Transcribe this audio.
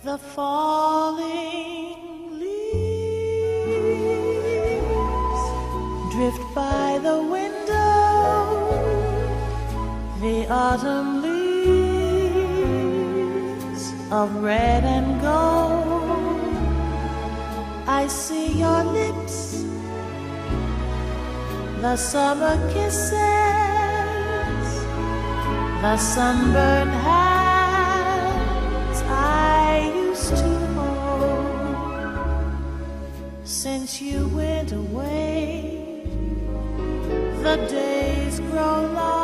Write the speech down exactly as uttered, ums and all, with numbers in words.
the falling leaves drift by the window, the autumn leaves of red and gold. I see your lips, the summer kisses, the sunburned hands I used to hold. Since you went away, the days grow long.